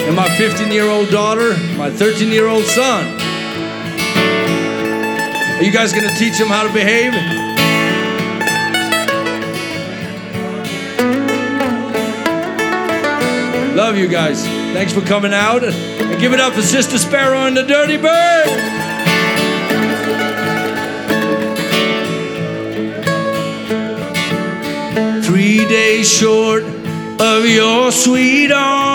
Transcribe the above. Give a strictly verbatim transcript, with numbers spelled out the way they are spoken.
and my fifteen-year-old daughter, my thirteen-year-old son. Are you guys going to teach them how to behave? Love you guys. Thanks for coming out. And give it up for Sister Sparrow and the Dirty Bird. Three days short of your sweet arms.